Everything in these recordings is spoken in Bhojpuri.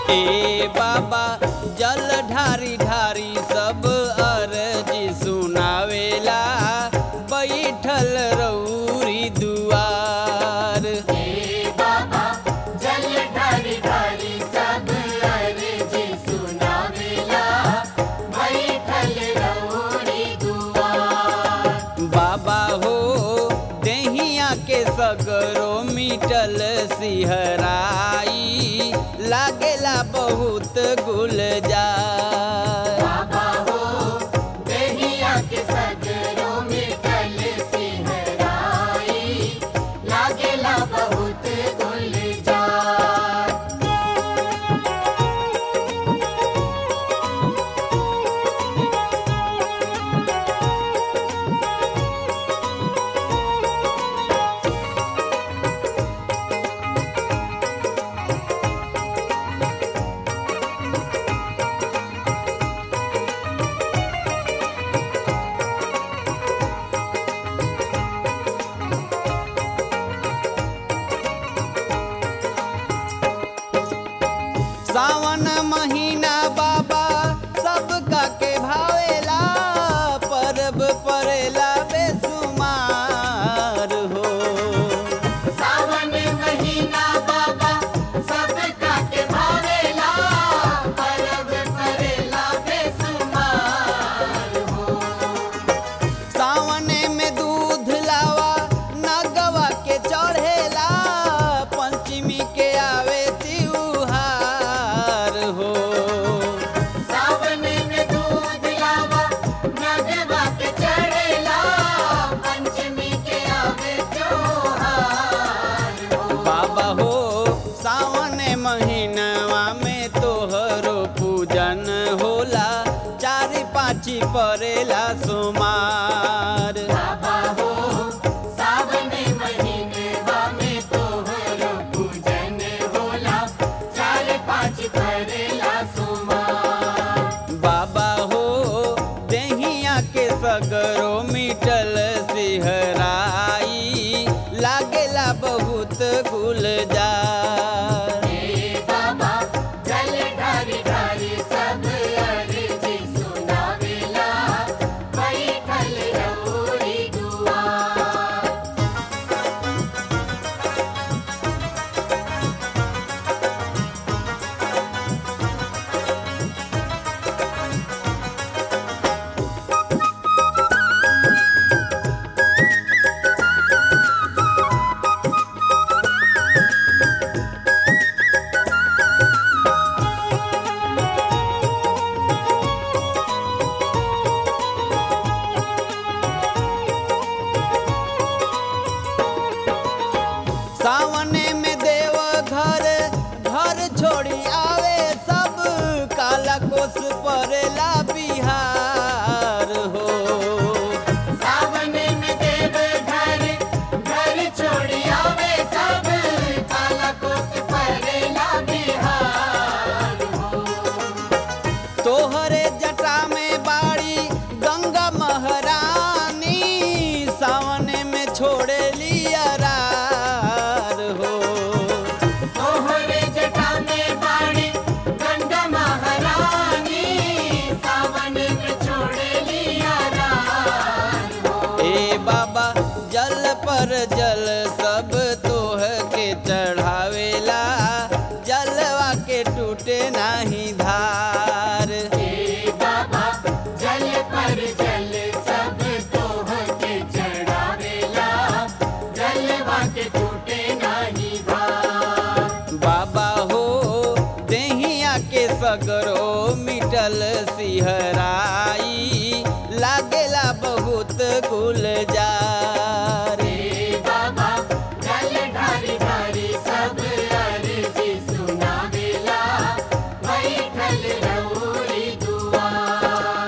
ए बाबा जल ढारी ढारी सब अर्जी सुनावेला बैठल रउरी दुआर। हे बाबा जल ढारी ढारी सब अर्जी सुनावेला बैठल रउरी दुआर। बाबा हो देहिया के सगरो मिटल सिहराई लागेला बहुत गुलजार। बाबा हो देहिया के सगरो मिटल सिहराई लागेला बहुत गुलजार। सावन महीना बाबा सबका के भावेला परब परेला बेसुमार हो। सावन महीना बाबा सबका के भावेला परब परेला बेसुमार हो। सावने में दूध लावा नगवा के चढ़ेला पंचमी के आवे त्योहार हो। सावन में दूध लावा नगवा के चढ़ेला पंचमी के आवे त्योहार हो। बाबा हो सावन महीनवा में तोहरो पूजन होला चारि पाँची परेला सोमार। बाबा हो सावन महीनवा में तोहरो पूजन होला चार पाँच करेला सोमवार। बाबा हो देहिया के सगरो मिटल सिहराई लागेला बहुत गुलजार। हे बाबा जल ढारी ढारी सब अर्जी सुनावेला बैठल रउरी दुआर। सावने में देव घर घर छोड़ी आवे सब काला कोस परेला बिहार हो। सावन में देव घर घर छोड़ी आवे सब काला कोस परेला बिहार हो। तोहरे जटा में बाड़ी गंगा महारानी सावने में छोड़े लियरार हो। तोहरे जटा में बाड़ी गंगा महारानी सावन में छोड़े लिया रार हो। ए बाबा जल पर जल सब तोह के चढ़ावेला जलवा के टूटे नाही धार। हे बाबा जल पर जल सब तोह के चढ़ावेला जलवा के टूटे नाही धार। बाबा हो देहिया के सगरो मिटल सिहराई लागेला बहुत गुलजार। हे बाबा जल ढारी ढारी सब अर्जी सुनावेला बैठल रउरी दुआर।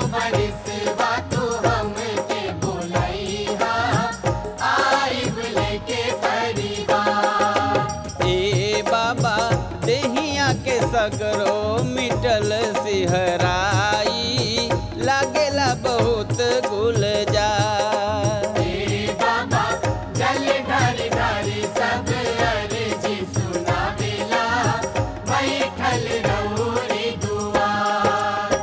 बरिसवा तू हमके बोलैहा आइब लेके परिवार। ए बाबा देहिया के सगरो मिटल सिहराई लागेला बहुत गुलजार। हे बाबा जल ढारी ढारी सब अर्जी सुनावेला बैठल रउरी दुआर।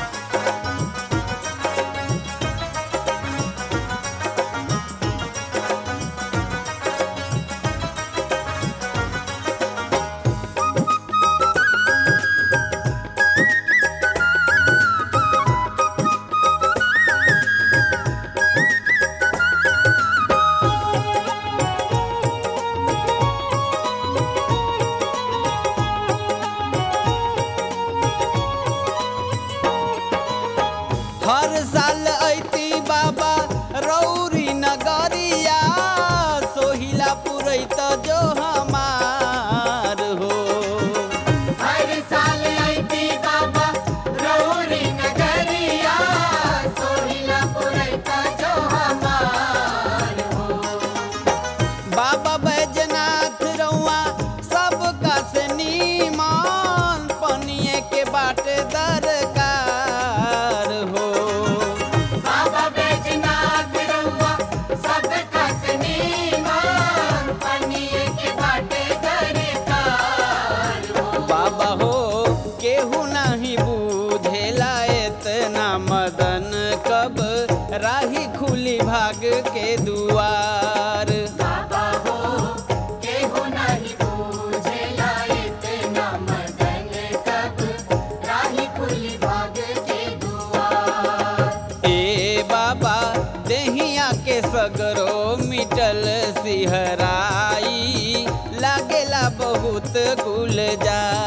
हर साल ऐती बाबा रौरी नगरिया सोहिला पुरैत जो हमार हो। हर साल आईती बाबा रउरी नगरिया सोहिला पुरैता जो हमार हो। बाबा बैजनाथ रउआ सबका से नीमान पनिए के बाटे दरकार हो। बाबा बैजनाथ रउआ सबका सनीमान पनिए के बाटे दरकार हो। बाबा हो केहू नहीं बूझेला एतना मदन कब राही खुली भाग के दुआर। बाबा हो केहू नहीं बूझेला इतना मदन कब राही खुली भाग के दुआर। ए बाबा देहिया के सगरो मिटल सिहराई लागेला बहुत गुलजार।